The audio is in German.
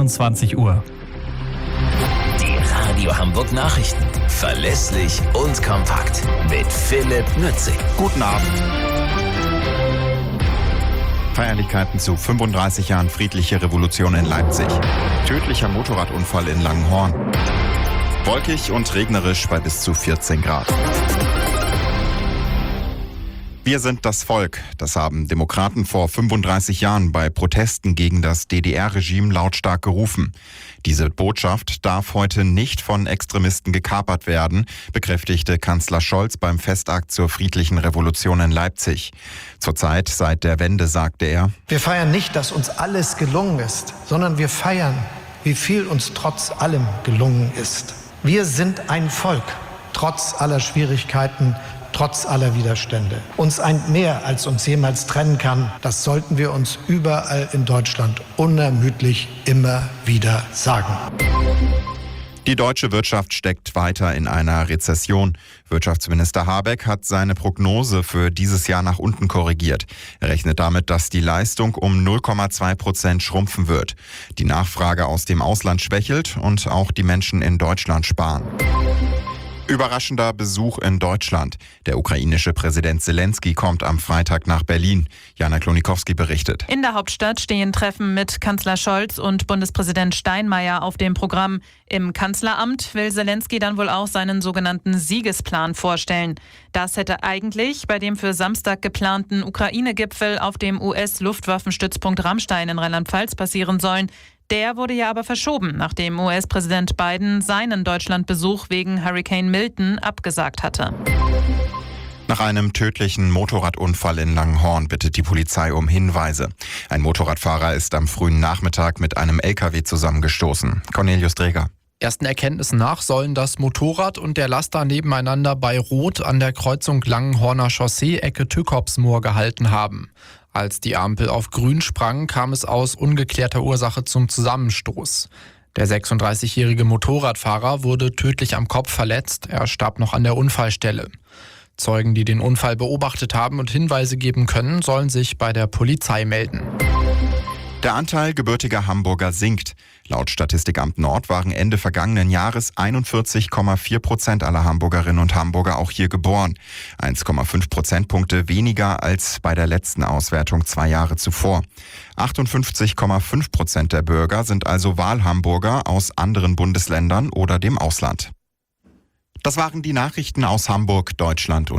21 Uhr. Die Radio Hamburg Nachrichten. Verlässlich und kompakt. Mit Philipp Nützing. Guten Abend. Feierlichkeiten zu 35 Jahren friedliche Revolution in Leipzig. Tödlicher Motorradunfall in Langenhorn. Wolkig und regnerisch bei bis zu 14 Grad. Wir sind das Volk. Das haben Demokraten vor 35 Jahren bei Protesten gegen das DDR-Regime lautstark gerufen. Diese Botschaft darf heute nicht von Extremisten gekapert werden, bekräftigte Kanzler Scholz beim Festakt zur friedlichen Revolution in Leipzig. Zurzeit, seit der Wende, sagte er: Wir feiern nicht, dass uns alles gelungen ist, sondern wir feiern, wie viel uns trotz allem gelungen ist. Wir sind ein Volk, trotz aller Schwierigkeiten, trotz aller Widerstände. Uns eint mehr, als uns jemals trennen kann. Das sollten wir uns überall in Deutschland unermüdlich immer wieder sagen. Die deutsche Wirtschaft steckt weiter in einer Rezession. Wirtschaftsminister Habeck hat seine Prognose für dieses Jahr nach unten korrigiert. Er rechnet damit, dass die Leistung um 0,2% schrumpfen wird. Die Nachfrage aus dem Ausland schwächelt und auch die Menschen in Deutschland sparen. Überraschender Besuch in Deutschland. Der ukrainische Präsident Zelensky kommt am Freitag nach Berlin. Jana Klonikowski berichtet. In der Hauptstadt stehen Treffen mit Kanzler Scholz und Bundespräsident Steinmeier auf dem Programm. Im Kanzleramt will Zelensky dann wohl auch seinen sogenannten Siegesplan vorstellen. Das hätte eigentlich bei dem für Samstag geplanten Ukraine-Gipfel auf dem US-Luftwaffenstützpunkt Ramstein in Rheinland-Pfalz passieren sollen. Der wurde ja aber verschoben, nachdem US-Präsident Biden seinen Deutschlandbesuch wegen Hurricane Milton abgesagt hatte. Nach einem tödlichen Motorradunfall in Langenhorn bittet die Polizei um Hinweise. Ein Motorradfahrer ist am frühen Nachmittag mit einem LKW zusammengestoßen. Cornelius Dreger. Ersten Erkenntnissen nach sollen das Motorrad und der Laster nebeneinander bei Rot an der Kreuzung Langenhorner Chaussee Ecke Tückopsmoor gehalten haben. Als die Ampel auf Grün sprang, kam es aus ungeklärter Ursache zum Zusammenstoß. Der 36-jährige Motorradfahrer wurde tödlich am Kopf verletzt. Er starb noch an der Unfallstelle. Zeugen, die den Unfall beobachtet haben und Hinweise geben können, sollen sich bei der Polizei melden. Der Anteil gebürtiger Hamburger sinkt. Laut Statistikamt Nord waren Ende vergangenen Jahres 41,4% aller Hamburgerinnen und Hamburger auch hier geboren. 1,5 Prozentpunkte weniger als bei der letzten Auswertung 2 Jahre zuvor. 58,5% der Bürger sind also Wahlhamburger aus anderen Bundesländern oder dem Ausland. Das waren die Nachrichten aus Hamburg, Deutschland und